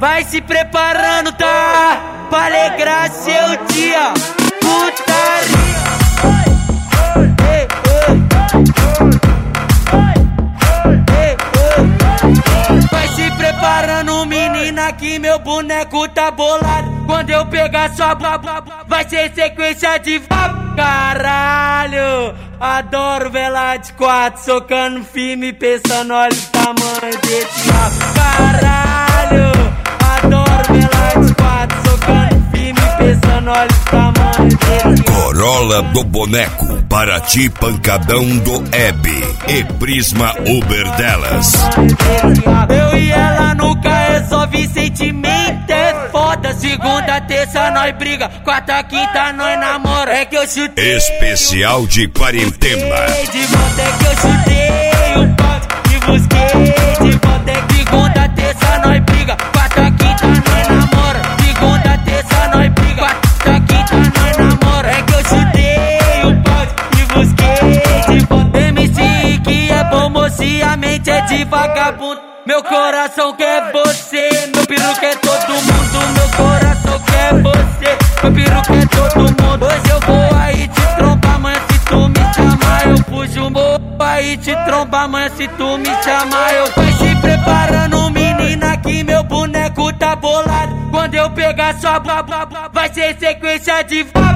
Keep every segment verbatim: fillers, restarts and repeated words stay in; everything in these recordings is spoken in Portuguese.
Vai se preparando, tá? Pra alegrar seu dia. Putaria. Ei, ei. Vai se preparando, menina, que meu boneco tá bolado. Quando eu pegar sua blá blá blá, vai ser sequência de vá. Caralho, adoro vela de quatro, socando firme, pensando, olha o tamanho desse rabo. Caralho, adoro vela de quatro, socando firme, pensando, olha o tamanho desse rabo. Corolla do Boneco, Paraty Pancadão do Hebe e Prisma Uber delas. Eu e ela nunca resolve sentimento, é foda. Segunda, terça nós briga, quarta, quinta nós namora. É que eu chutei especial de quarentena. De volta é que eu chutei o pote e busquei de volta. É que segunda, terça nós briga, quarta, quinta nós namora. Segunda, terça nós briga, quarta, quinta nós namora. É que eu chutei o pote e busquei de volta. M C que é bom moço e a mente é de vagabundo. Meu coração quer você, meu peru quer todo mundo. Meu coração quer você, meu peru quer todo mundo. Hoje eu vou aí te trombar, mas se tu me chamar eu fujo. Vou aí te trombar, mas se tu me chamar eu fujo. Vai se preparando, menina, que meu boneco tá bolado. Quando eu pegar sua blá blá blá, vai ser sequência de vá.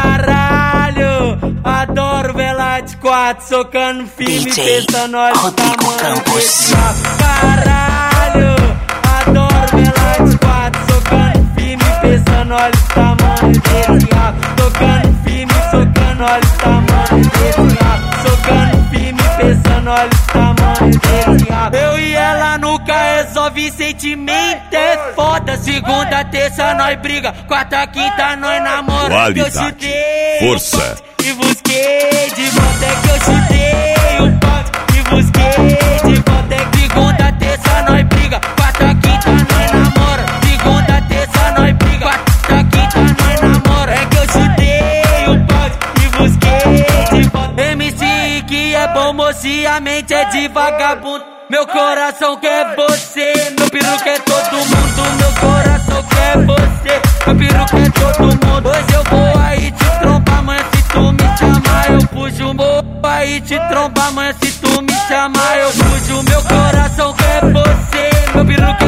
Caralho, adoro vela de quatro, socando firme, pensando, olha o tamanho desse rabo. Caralho, adoro vela de quatro, socando firme, pensando, olha o tamanho desse rabo. Tocando firme, socando, olha o tamanho desse rabo. Socando firme, pensando, olha o tamanho desse rabo. Eu e ela nunca resolve sentimento, é foda. Segunda, terça nós briga, quarta, quinta nós namora. Qualidade, força e busquei de volta. É que eu chutei o pote e busquei de volta. É que segunda, terça nós briga, quarta, quinta nós namora. Segunda, terça nós briga, quarta, quinta nós namora. É que eu chutei o pote e busquei de volta. M C que é bom moço e a mente é de vagabundo. Meu coração quer você, meu peru quer todo mundo. Meu coração quer você, meu peru quer todo mundo. Hoje eu vou aí te trombar, mas se tu me chamar eu fujo. Vou aí te trombar, mas se tu me chamar eu fujo. Meu coração quer você, meu peru quer